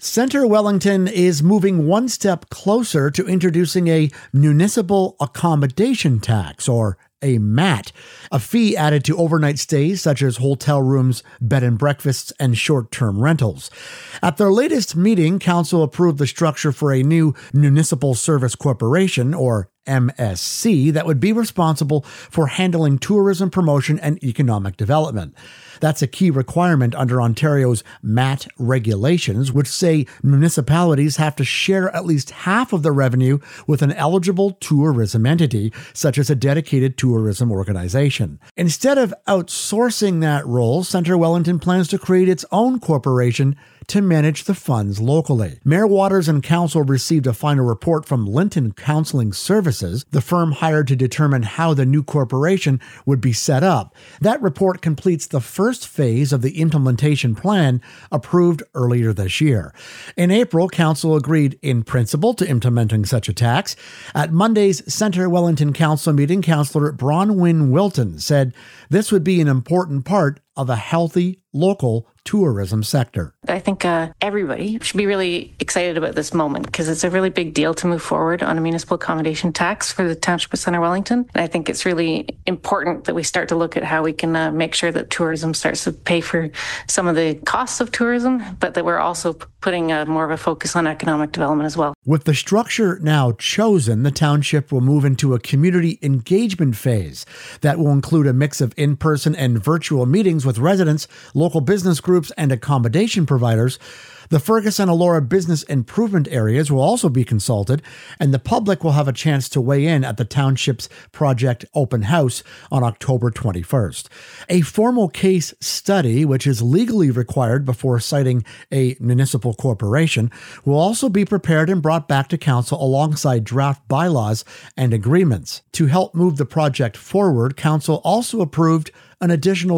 Centre Wellington is moving one step closer to introducing a municipal accommodation tax, or a MAT, a fee added to overnight stays such as hotel rooms, bed and breakfasts, and short-term rentals. At their latest meeting, Council approved the structure for a new Municipal Service Corporation, or MSC, that would be responsible for handling tourism promotion and economic development. That's a key requirement under Ontario's MAT regulations, which say municipalities have to share at least half of the revenue with an eligible tourism entity, such as a dedicated tourism organization. Instead of outsourcing that role, Centre Wellington plans to create its own corporation to manage the funds locally. Mayor Waters and Council received a final report from Linton Counselling Services, the firm hired to determine how the new corporation would be set up. That report completes the first phase of the implementation plan approved earlier this year. In April, Council agreed in principle to implementing such a tax. At Monday's Centre Wellington Council meeting, Councillor Bronwyn Wilton said this would be an important part of a healthy local tourism sector. I think everybody should be really excited about this moment because it's a really big deal to move forward on a municipal accommodation tax for the Township of Centre Wellington. And I think it's really important that we start to look at how we can make sure that tourism starts to pay for some of the costs of tourism, but that we're also putting more of a focus on economic development as well. With the structure now chosen, the township will move into a community engagement phase that will include a mix of in-person and virtual meetings with residents, local business groups, and accommodation providers. The Fergus and Elora business improvement areas will also be consulted, and the public will have a chance to weigh in at the township's project open house on October 21st. A formal case study, which is legally required before citing a municipal corporation, will also be prepared and brought back to Council alongside draft bylaws and agreements. To help move the project forward, Council also approved an additional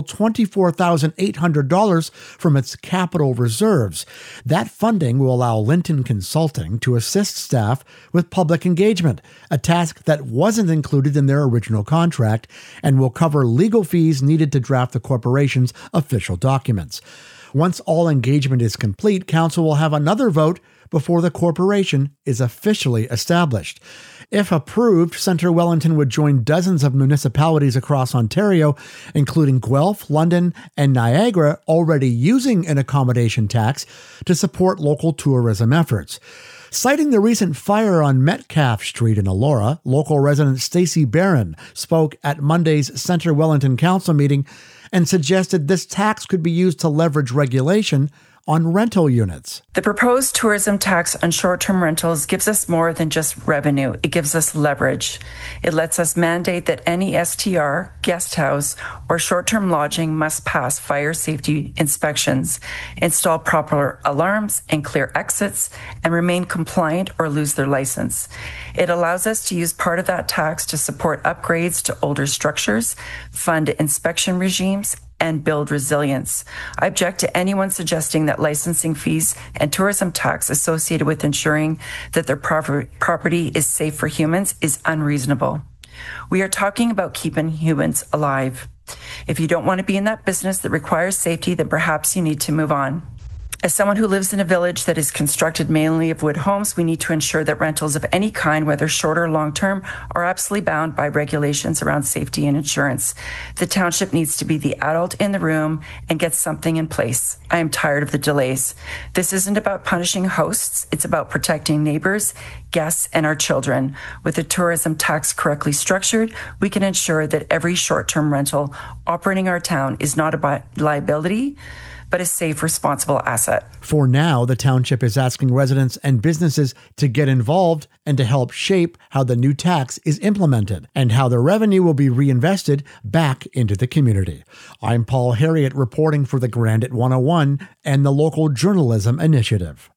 $24,800 from its capital reserves. That funding will allow Linton Consulting to assist staff with public engagement, a task that wasn't included in their original contract, and will cover legal fees needed to draft the corporation's official documents. Once all engagement is complete, Council will have another vote before the corporation is officially established. If approved, Centre Wellington would join dozens of municipalities across Ontario, including Guelph, London, and Niagara, already using an accommodation tax to support local tourism efforts. Citing the recent fire on Metcalfe Street in Elora, local resident Stacey Barron spoke at Monday's Centre Wellington Council meeting and suggested this tax could be used to leverage regulation on rental units. The proposed tourism tax on short-term rentals gives us more than just revenue. It gives us leverage. It lets us mandate that any STR, guest house, or short-term lodging must pass fire safety inspections, install proper alarms and clear exits, and remain compliant or lose their license. It allows us to use part of that tax to support upgrades to older structures, fund inspection regimes, and build resilience. I object to anyone suggesting that licensing fees and tourism tax associated with ensuring that their property is safe for humans is unreasonable. We are talking about keeping humans alive. If you don't want to be in that business that requires safety, then perhaps you need to move on. As someone who lives in a village that is constructed mainly of wood homes, we need to ensure that rentals of any kind, whether short or long-term, are absolutely bound by regulations around safety and insurance. The township needs to be the adult in the room and get something in place. I am tired of the delays. This isn't about punishing hosts. It's about protecting neighbors, guests, and our children. With the tourism tax correctly structured, we can ensure that every short-term rental operating our town is not a liability, but a safe, responsible asset. For now, the township is asking residents and businesses to get involved and to help shape how the new tax is implemented and how the revenue will be reinvested back into the community. I'm Paul Harriott reporting for the Grandit 101 and the Local Journalism Initiative.